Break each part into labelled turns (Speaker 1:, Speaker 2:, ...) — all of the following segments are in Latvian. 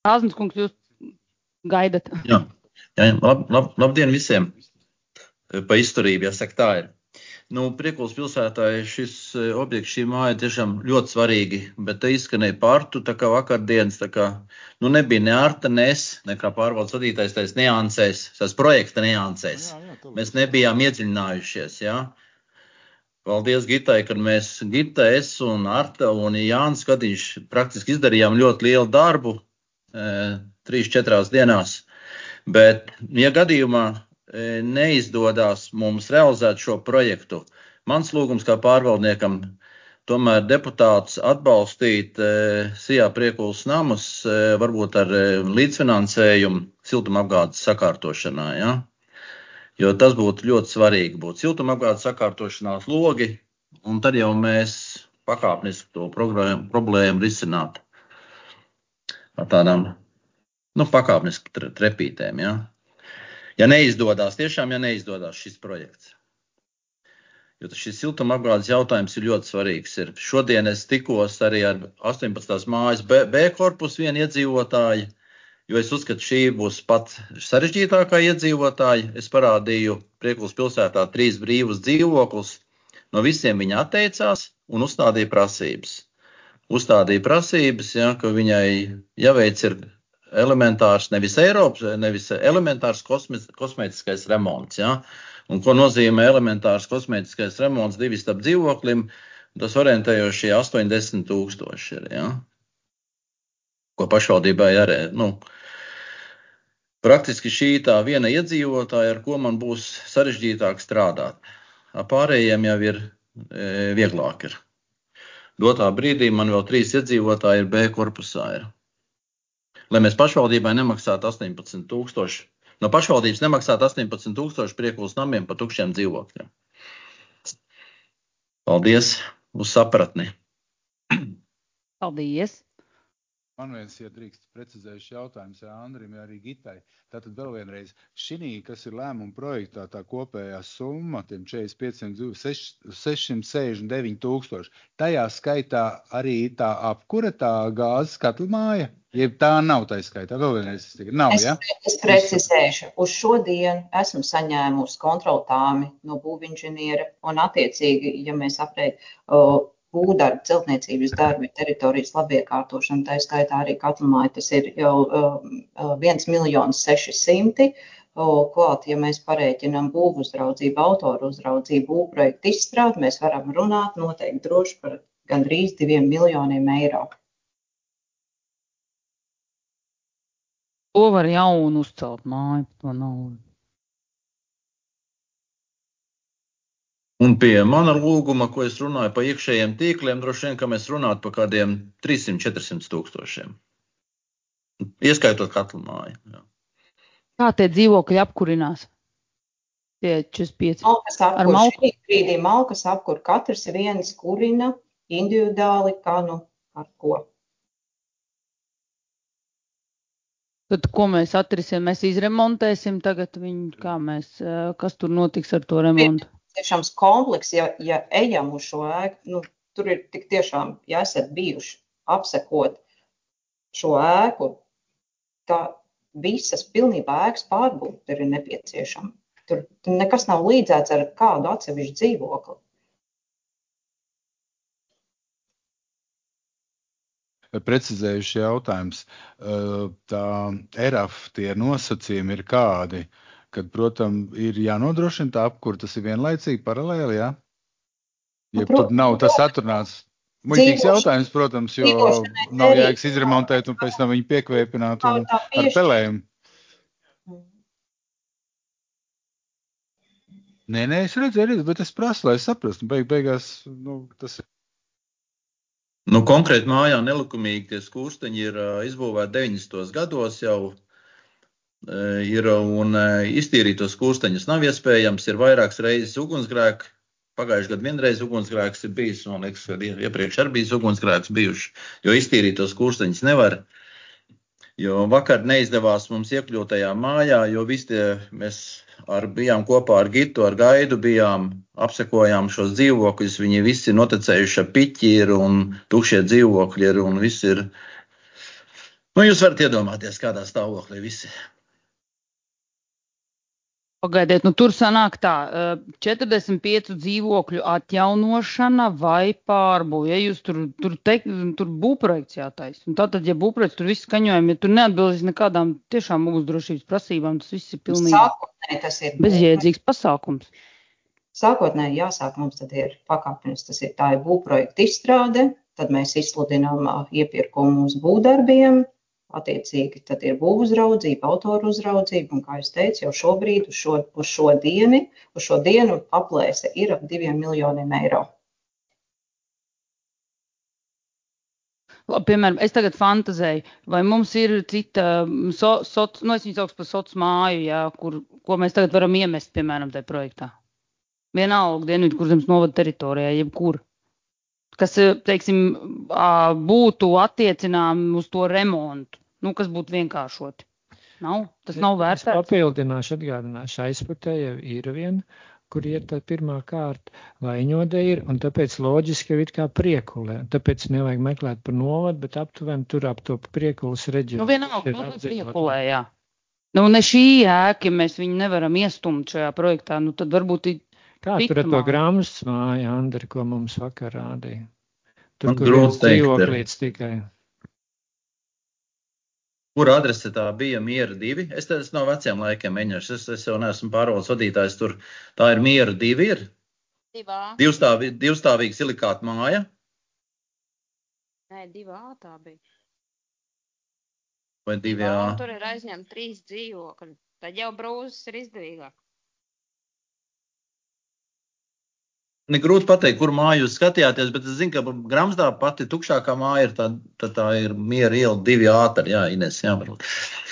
Speaker 1: Āznis kungs, jūs gaidat.
Speaker 2: Jā, labdien visiem. Pa izturību, jāsaka tā ir. Priekulas pilsētā šis objekts, šī māja tiešām ļoti svarīgi, bet te izskanēja pārtu, tā kā vakardienas, nebija ne Arta, ne es, nekā pārvaldes vadītājs tais niansēs, tās projekta niansēs. Mēs nebijām iedziļinājušies, jā. Paldies Gitai, kad mēs, Gita, es un Arta un Jānis Skadiņš praktiski izdarījām ļoti lielu darbu 3-4 dienās. Bet, ja gadījumā neizdodas mums realizēt šo projektu, mans lūgums kā pārvaldniekam tomēr deputātus atbalstīt Sijā Priekulas namus, varbūt ar līdzfinansējumu siltumapgādes sakārtošanā, ja? Jo tas būtu ļoti svarīgi, būtu siltumapgādes sakārtošanās logi, un tad jau mēs pakāpeniski to problēmu risināt ar tādām pakāpeniski trepītēm, ja? Ja neizdodas šis projekts. Jo šis siltumapgādes jautājums ir ļoti svarīgs. Šodien es tikos arī ar 18. mājas B korpusu vienu iedzīvotāju, jo es uzskatu, šī būs pat sarežģītākā iedzīvotāja. Es parādīju Priekulas pilsētā 3 brīvus dzīvokļus. No visiem viņa atteicās un uzstādīja prasības. Ja, ka viņai jāveic ir elementārs, nevis elementārs kosmētiskais remonts. Ja? Un ko nozīmē elementārs kosmētiskais remonts 2 stāv dzīvoklim? Tas orientējošie 80 000 ir. Ja? Ko pašvaldībai arī. Praktiski šī tā viena iedzīvotāja, ar ko man būs sarežģītāk strādāt. Pārējiem jau ir vieglāk. Dotā brīdī man vēl 3 iedzīvotāji ir B korpusā. Lai mēs pašvaldībai nemaksātu 18 000. No pašvaldības nemaksātu 18 000 Priekulas namiem par tukšiem dzīvokļiem. Paldies uz sapratni.
Speaker 1: Paldies.
Speaker 3: Man viens, ja drīkst precizējuši jautājums, Andrim, arī Gitai. Tātad vēl vienreiz, šī, kas ir lēmuma projektā, tā kopējā summa, tiem 669 000, tajā skaitā arī tā apkure, tā gāzes katlmāja, jeb tā nav tā skaitā, vēl vienreiz nav, ja?
Speaker 4: Es precizēšu, uz šodien esmu saņēmusi kontroltāmi no būvinženiera un attiecīgi, ja mēs būvdarbi, celtniecības darbi, teritorijas labiekārtošana, tā skaitā arī katlmāja, tas ir jau 1 600 000. Klāt, ja mēs parēķinām būvu uzraudzību, autoru uzraudzību, būvprojektu izstrādi, mēs varam runāt noteikti droši par gandrīz 2 miljoniem eiro.
Speaker 1: To var jaunu uzcelt māju, to nav.
Speaker 2: Un pie mana lūguma, ko es runāju par iekšējiem tīkliem, droši vien, ka mēs runātu par kādiem 300-400 000. Ieskaitot katlmāju. Jā.
Speaker 1: Kā tie dzīvokļi apkurinās? Tie 45.
Speaker 4: Malkas apkur, katrs viens kurina individuāli, kā ar ko.
Speaker 1: Tad, ko mēs atrisim, mēs izremontēsim tagad viņu, kas tur notiks ar to remontu?
Speaker 4: Tiešām kompleks, ja ejam uz šo ēku, tur ir tik tiešām, ja esat bijuši apsekot šo ēku, tā visas pilnībā ēkas pārbūve ir nepieciešama. Tur nekas nav līdzēts ar kādu atsevišķu dzīvokli.
Speaker 3: Precizējuši jautājums, tā ERAF tie nosacījumi ir kādi? Kad, protams, ir jānodrošina tā apkur, tas ir vienlaicīgi paralēli, jā? Ja tur nav tas atrunāts. Muļķīgs jautājums, protams, jo nav jēgas izremontēt un pēc tam viņu piekvēpināt un ar pelējumu. Nē, es redzēju, bet es prasu, lai es saprastu. Beigās, tas ir.
Speaker 2: Konkrēti mājā nelikumīgi tie skursteņi ir izbūvēti 90. gados jau. Un iztīrīt tos skursteņus nav iespējams, ir vairākas reizes ugunsgrēki. Pagājušajā gadā vienreiz ugunsgrēks ir bijis, man liekas, ka iepriekš arī bijis ugunsgrēks bijuši, jo iztīrīt tos skursteņus nevar. Jo vakar neizdevās mums iekļūt tajā mājā, jo mēs bijām kopā ar Gitu, ar Gaidu, apsekojām šos dzīvokļus, viņi visi ir notecējuši piķi un tukšie dzīvokļi un viss ir. Nu, jūs varat iedomāties, kādā stāvoklī visi.
Speaker 1: Pagaidiet, nu tur sanāk tā, 45 dzīvokļu atjaunošana vai pārbūve. Ja jūs tur būvprojekts jātaisa. Un tātad, ja būvprojekts tur viss skaņojumi, ja tur neatbilst nekādām tiešām ugunsdrošības prasībām, tas viss ir pilnīgi
Speaker 4: Sākotnēji tas ir
Speaker 1: bezjēdzīgs pasākums.
Speaker 4: Sākotnēji jāsāk mums tad ir pakāpenis, tā ir būvprojekta izstrāde, tad mēs izsludinām iepirkumu uz būvdarbiem. Attiecīgi, tad ir būvuzraudzība, autoru uzraudzība, un, kā es teicu, jau šobrīd uz šo dienu aplēse ir ap 2 miljoniem eiro.
Speaker 1: Piemēram, es tagad fantazēju, vai mums ir cita, es viņu saukšu par soc māju, jā, ko mēs tagad varam iemest, piemēram, tajā projektā. Vienalga Dienvidu Kurzemes novada teritorijā, jebkur. Kas, teiksim, būtu attiecinām uz to remontu. Nu, kas būtu vienkāršoti. Tas nav vērtēts.
Speaker 5: Es papildināšu, atgādināšu, Aizputē jau ir viena, kur ir tā pirmā kārta, Laiņodē ir, un tāpēc loģiski jau it kā Priekulē. Tāpēc nevajag meklēt par novadu, bet aptuveni tur ap to Priekulas reģionu.
Speaker 1: Nu, vienalga, Priekulē, jā. Nu, ne šī ēka, mēs viņu nevaram iestumt šajā projektā, nu, tad varbūt
Speaker 5: kā tur ar to grāmas māju, Andri, ko mums vakar rādīja? Tur,
Speaker 2: Man
Speaker 5: kur
Speaker 2: grūti teikt,
Speaker 5: dzīvoklīts tikai.
Speaker 2: Kur adrese tā bija? Miera 2. Es no veciem laikiem mēģināšu. Es jau neesmu pārvaldes vadītājs tur. Tā ir Miera 2 ir?
Speaker 6: 2A.
Speaker 2: Divstāvīga silikāta māja?
Speaker 6: Nē, 2A tā bija.
Speaker 2: Vai 2A?
Speaker 6: Tur ir aizņemt 3 dzīvokļi. Tad jau brūzes ir izdevīgāk.
Speaker 2: Negrūti pateikt, kur māju jūs skatījāties, bet es zinu, ka Gramsdā pati tukšākā māja ir tā ir Miera iela 2A. Jā, Ines, jā, varbūt.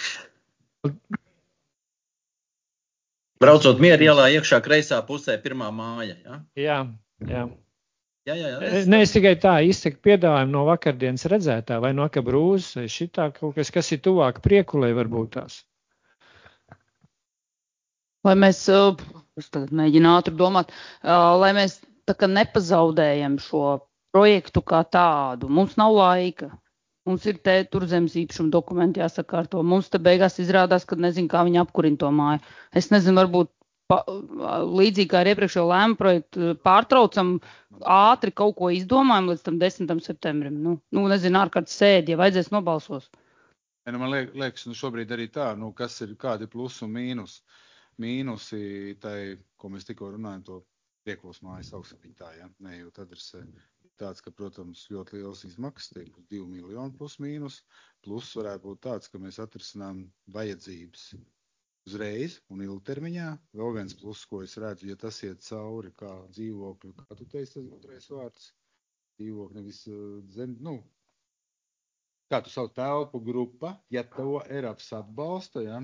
Speaker 2: Braucot Miera ielā iekšā kreisā pusē pirmā māja, jā?
Speaker 5: Jā.
Speaker 2: Jā.
Speaker 5: Ne, es tikai tā izsaku piedāvājumu no vakardienas redzētā, vai no Kabrūzes, vai šitā kaut kas ir tuvāk Priekulē varbūt tās.
Speaker 1: Lai mēs, es tagad mēģinu ātri domāt, lai mēs tā kā nepazaudējam šo projektu kā tādu. Mums nav laika. Mums ir tur zemes īpašuma dokumenti jāsakārto. Mums te beigās izrādās, ka nezinu, kā viņi apkurina to māju. Es nezinu, varbūt līdzīgi kā ar iepriekšējo lēmu projektu pārtraucam, ātri kaut ko izdomājam līdz tam 10. septembrim. Nu nezinu, ārkārtas sēdi, ja vajadzēs nobalsos.
Speaker 3: Man liekas, šobrīd arī tā, kādi plus un mīnus. Mīnusi tai, ko mēs tikko runājam, to Priekulas mājas augstsapiņu tā, ja, nejūt adresē. Tāds, ka, protams, ļoti liels izmaksas, tiek 2 miljoni plus mīnus. Plus varētu būt tāds, ka mēs atrisinām vajadzības uzreiz un ilgtermiņā. Vēl viens plus, ko es redzu, ja tas iet cauri kā dzīvokļu, kā tu teici, tas otrais vārds, dzīvokļu, nevis zem, kā tu savu telpu grupa, ja to Eiropas atbalsta, ja,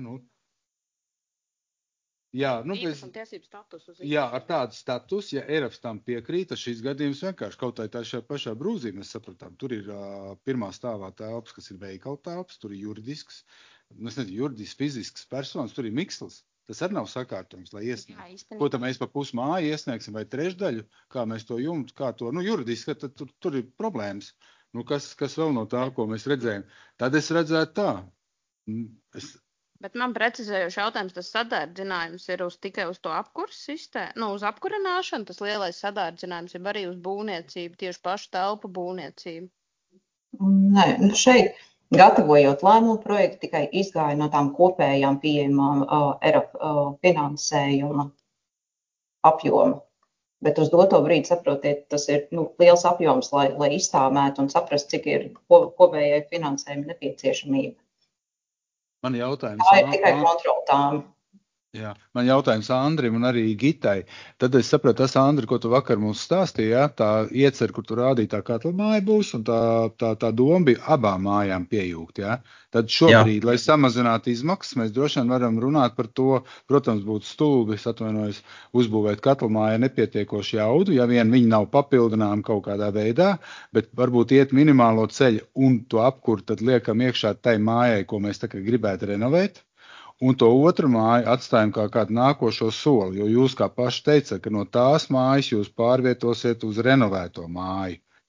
Speaker 3: Jā, ar tādu status, ja Eiropas tam piekrīt, tad šis gadījums vienkārši kaut tā šajā pašā brūzī mēs sapratām. Tur ir pirmā stāvā telpas, kas ir veikala telpas, tur ir juridisks, fizisks personas, tur ir mikslis. Tas arī nav sakārtojums, lai iesniegtu. Ko tad mēs pa pusmāju iesniegsim vai trešdaļu, kā mēs to jumtu, kā to, juridiski, tad tur ir problēmas. Kas vēl no tā, ko mēs redzējām? Tad es redzētu tā.
Speaker 6: Bet man precizējuši jautājums, tas sadārdzinājums ir tikai uz to apkurs sistēmu, uz apkurināšanu, tas lielais sadārdzinājums ir arī uz būvniecību, tieši pašu telpu būvniecību.
Speaker 4: Nē, šeit, gatavojot lēmumu projektu, tikai izgāja no tām kopējām pieejamām finansējuma apjoma. Bet uz doto brīdi, saprotiet, tas ir liels apjoms, lai iztāmētu un saprast, cik ir kopējai finansējuma nepieciešamība.
Speaker 3: Man jautājums,
Speaker 4: tā ir tikai kontroltām.
Speaker 3: Jā, man jautājums Andrim un arī Gitai. Tad es sapratu, tas Andri, ko tu vakar mums stāstīji, ja? Tā iecer, kur tu rādīji tā katla māja būs, un tā doma bija abām mājām piejūgt. Ja? Tad šobrīd, lai samazinātu izmaksas, mēs droši vien varam runāt par to, protams, būtu stulbi, es atvainojos, uzbūvēt katla māja nepietiekoši jaudu, ja vien viņi nav papildinām kaut kādā veidā, bet varbūt iet minimālo ceļu un to apkur, tad liekam iekšā tai mājai, ko mēs tā kā gribētu renovēt. Un to otru māju atstājam kā kādu nākošo soli, jo jūs kā paši teicat, ka no tās mājas jūs pārvietosiet uz renovēto māju.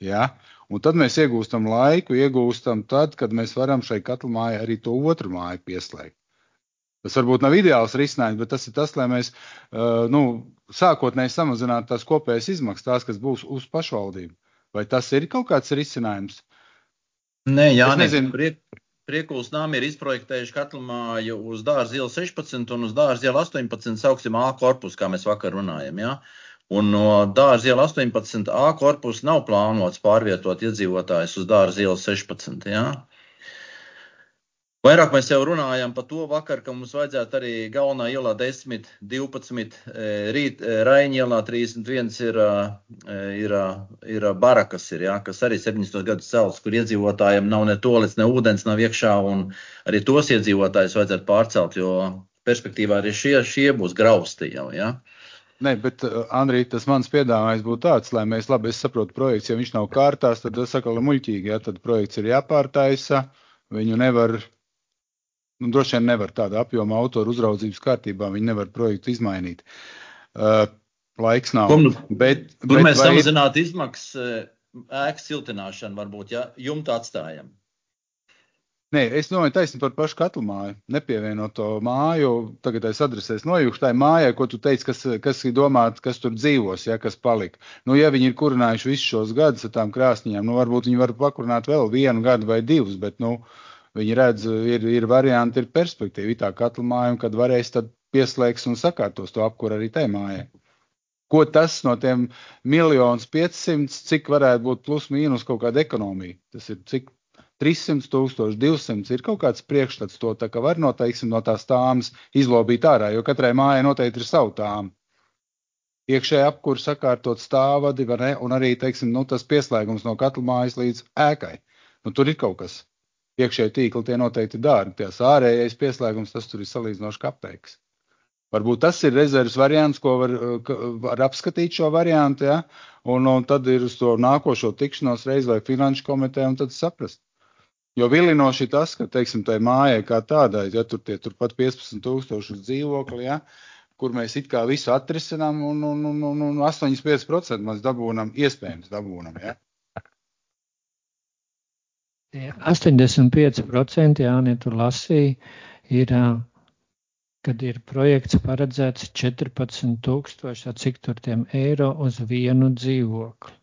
Speaker 3: Ja? Un tad mēs iegūstam laiku, tad, kad mēs varam šai katlamājai arī to otru māju pieslēgt. Tas varbūt nav ideāls risinājums, bet tas ir tas, lai mēs sākotnēji samazinātu tās kopējas izmaksas, tās, kas būs uz pašvaldību. Vai tas ir kaut kāds risinājums?
Speaker 2: Nē, Jānis, Priekulas nami ir izprojektējuši katlamāju uz Dārza iela 16 un uz Dārza iela 18 sauksim A korpusu, kā mēs vakar runājam. Ja? Un no Dārza iela 18 A korpusu nav plānots pārvietot iedzīvotājus uz Dārza iela 16. Ja? Vairāk mēs jau runājam par to vakar, ka mums vajadzētu arī galvenā ielā 10, 12, rīt Raiņa ielā 31 ir barakas, kas arī 70 gadus celts, kur iedzīvotājiem nav ne tolets, ne ūdens nav iekšā, un arī tos iedzīvotājus vajadzētu pārcelt, jo perspektīvā arī šie būs grausti jau, ja?
Speaker 3: Nē, bet, Andrij, tas mans piedāvājums būtu tāds, lai mēs labi, es saprotu projekts, ja viņš nav kārtās, tad tas sakala muļķīgi, ja, tad projekts ir jāpārtaisa, viņu nevar... droši vien nevar tādu apjomu autoru uzraudzības kārtībā, viņi nevar projektu izmainīt. Laiks nav.
Speaker 2: Kur mēs samazinātu izmaksas ēkas siltināšanu varbūt, ja jumtu atstājam?
Speaker 3: Nē, es domāju taisni par pašu katlamāju, nepievienot to māju, tagad es adresēs nojukuši tai mājai, ko tu teici, kas ir domāt, kas tur dzīvos, ja, kas palika. Ja viņi ir kurinājuši visus šos gadus ar tām krāsniņām, varbūt viņi var pakurināt vēl 1 gadu vai 2, bet, viņi redz, ir varianti, ir perspektīva, tā katlamāja, un kad varēs, tad pieslēgs un sakārtos to apkuru arī tai mājai. Ko tas no tiem 1 500 000, cik varētu būt plus mīnus kaut kāda ekonomija? Tas ir cik 300 000, 200, ir kaut kāds priekšstats to, tā kā var noteiksim no tās tāmas izlobīt ārā, jo katrai mājai noteikti ir savu tāmu. Iekšēji apkuru sakārtot stāvvadi, un arī, teiksim, tas pieslēgums no katlamājas līdz ēkai. Tur ir kaut kas. Iekšēji tīkli tie noteikti dārgi. Tās ārējais pieslēgums, tas tur ir salīdzinoši kapeiks. Varbūt tas ir rezerves variants, ko var apskatīt šo variantu, ja? Un tad ir uz to nākošo tikšanos reiz vai finanšu komiteju un tad saprast. Jo vilinoši tas, ka, teiksim, tai mājai kā tādai, ja turpat 15 000 dzīvokli, ja? Kur mēs it kā visu atrisinām un 85% mēs iespējams dabūnam, ja?
Speaker 5: 85%, Jāni, tu lasīji, kad ir projekts paredzēts 14 000, cik tur tiem eiro uz vienu dzīvokli.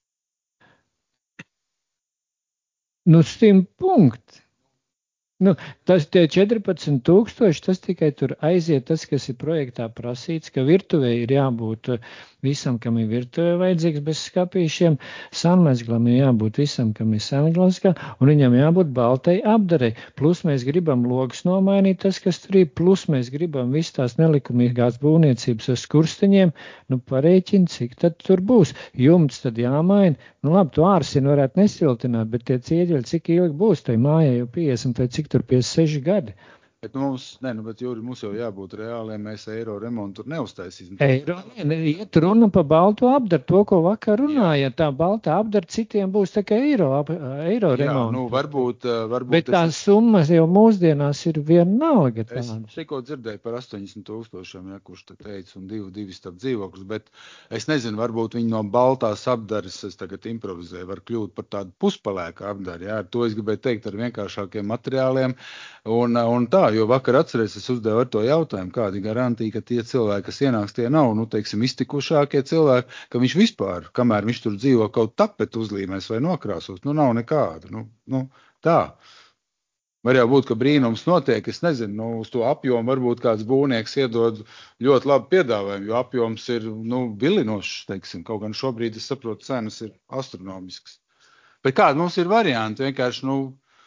Speaker 5: Stim punkti. Tas tie 14 000, tas tikai tur aiziet tas, kas ir projektā prasīts, ka virtuvē ir jābūt visam, kam ir virtuvē vajadzīgs bez skapīšiem, sanmezglam ir jābūt visam, kam ir sanmezglam, un viņam jābūt baltai apdarei. Plus mēs gribam logus nomainīt, tas, kas tur ir, plus mēs gribam visu tās nelikumīgās būvniecības uz skursteņiem, parēķini, cik tad tur būs. Jumts tad jāmaina. Labi, tu ārsini varētu nesiltināt, bet tie cieģeļi, cik ilgi būs, tai mājai jau 50 vai cik tur 56 gadi.
Speaker 3: Bet Jūri, mums jau jābūt reāliem, mēs eiro remontu tur neuztaisīsim.
Speaker 5: Iet runa pa balto apdaru, to, ko vakar runāja, tā baltā apdara citiem būs tā kā eiro remontu.
Speaker 3: Varbūt.
Speaker 5: Bet tās summas jau mūsdienās ir vienalga tādas.
Speaker 3: Es tikko dzirdēju par 80 000, ja, kurš te teica, un 2 starp dzīvokļus, bet es nezinu, varbūt viņi no baltās apdares, es tagad improvizēju, var kļūt par tādu puspalēku apdaru, ja, ar to es gribēju teikt ar vienkāršākiem materiāliem, un tā. Jo vakar atceries, es uzdevu ar to jautājumu, kāda garantija, ka tie cilvēki, kas ienāks, tie nav, teiksim, iztikušākie cilvēki, ka viņš vispār, kamēr viņš tur dzīvo, kaut tapetu uzlīmēs vai nokrāsos, nav nekāda. Tā. Var jau būt, ka brīnums notiek, es nezinu, uz to apjomu varbūt kāds būvnieks iedod ļoti labu piedāvājumu, jo apjoms ir, vilinošs, teiksim, kaut gan šobrīd, es saprotu, cenas ir astronomiskas. Bet kādi mums ir varianti? Vienkārši,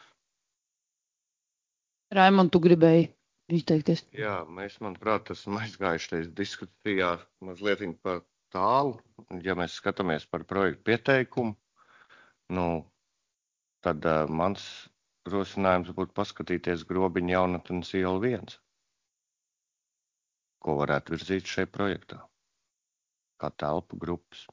Speaker 1: Raimond, tu gribēji izteikties?
Speaker 7: Jā, manuprāt, esam aizgājušies diskusijā mazliet par tālu. Ja mēs skatāmies par projektu pieteikumu, tad mans rosinājums būtu paskatīties Grobiņa Jaunatnes iela 1, ko varētu virzīt šajā projektā, kā telpu grupas.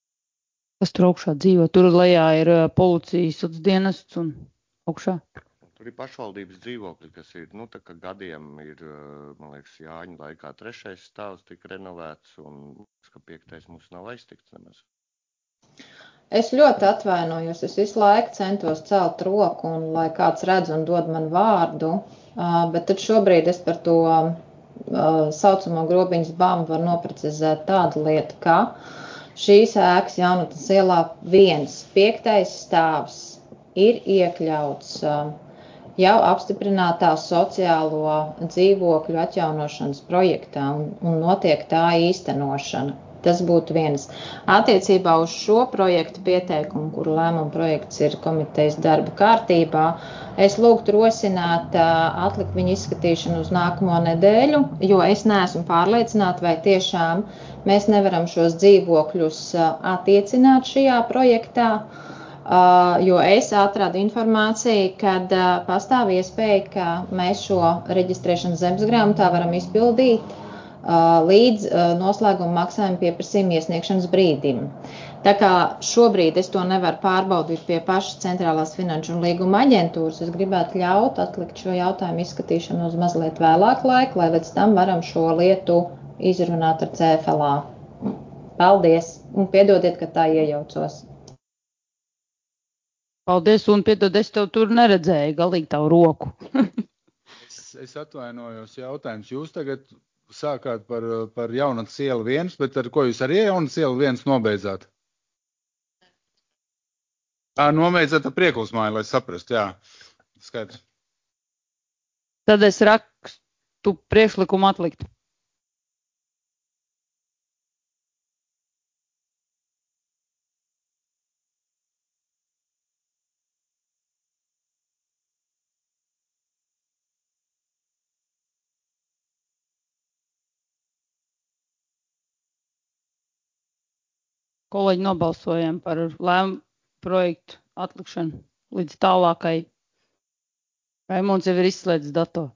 Speaker 1: Kas tur augšā dzīvo? Tur lejā ir policijas dienests un augšā?
Speaker 7: Tur ir pašvaldības dzīvokļi, kas ir, tā kā gadiem ir, man liekas, Jāņa laikā 3. stāvs tika renovēts, un ka 5. mums nav aiztikts nemaz.
Speaker 4: Es ļoti atvainojos, es visu laiku centos celt roku, un lai kāds redz un dod man vārdu, bet tad šobrīd es par to saucamo grobiņas bambu varu noprecizēt tādu lietu, ka šīs ēkas Jaunatnes ielā 5. stāvs ir iekļauts jau apstiprinātā sociālo dzīvokļu atjaunošanas projektā un notiek tā īstenošana. Tas būtu viens. Attiecībā uz šo projektu pieteikumu, kuru lēmuma projekts ir komitejas darba kārtībā, es lūgtu rosināt atlikt viņu izskatīšanu uz nākamo nedēļu, jo es neesmu pārliecināta, vai tiešām mēs nevaram šos dzīvokļus attiecināt šajā projektā, jo es atradu informāciju, kad pastāv iespēja, ka mēs šo reģistrēšanas zemesgrāmatā varam izpildīt līdz noslēguma maksājuma pieprasījuma iesniegšanas brīdim. Tā kā šobrīd es to nevaru pārbaudīt pie pašas Centrālās finanšu un līguma aģentūras, es gribētu ļaut atlikt šo jautājumu izskatīšanu uz mazliet vēlāku laiku, lai līdz tam varam šo lietu izrunāt ar CFLA. Paldies un piedodiet, ka tā iejaucos.
Speaker 1: Paldies, un piedod, es tev tur neredzēju galīgi tavu roku.
Speaker 3: Es atvainojos, jautājums. Jūs tagad sākāt par Jaunatnes ielu 1, bet ar ko jūs arī Jaunatnes ielu 1 nobeidzāt? Nobeidzāt ar Priekulsmāju, lai saprastu, jā. Skaidrs.
Speaker 1: Tad es rakstu priekšlikumu atlikt. Kolēģi, nobalsojam par lēmumu projektu atlikšanu līdz tālākai. Raimonds jau ir izslēdzis datoru.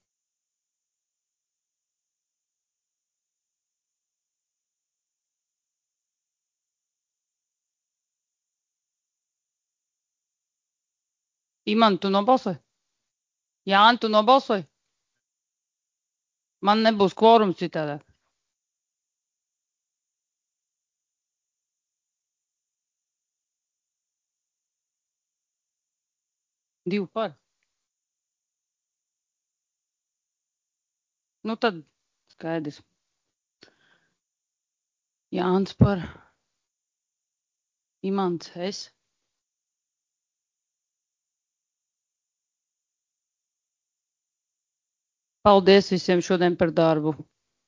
Speaker 1: Iman, tu nobalsoji? Jāni, tu nobalsoji? Man nebūs kvorums citādāk. Divi par. Nu tad skaidrs. Jānis par. Imants, es. Paldies visiem šodien par darbu.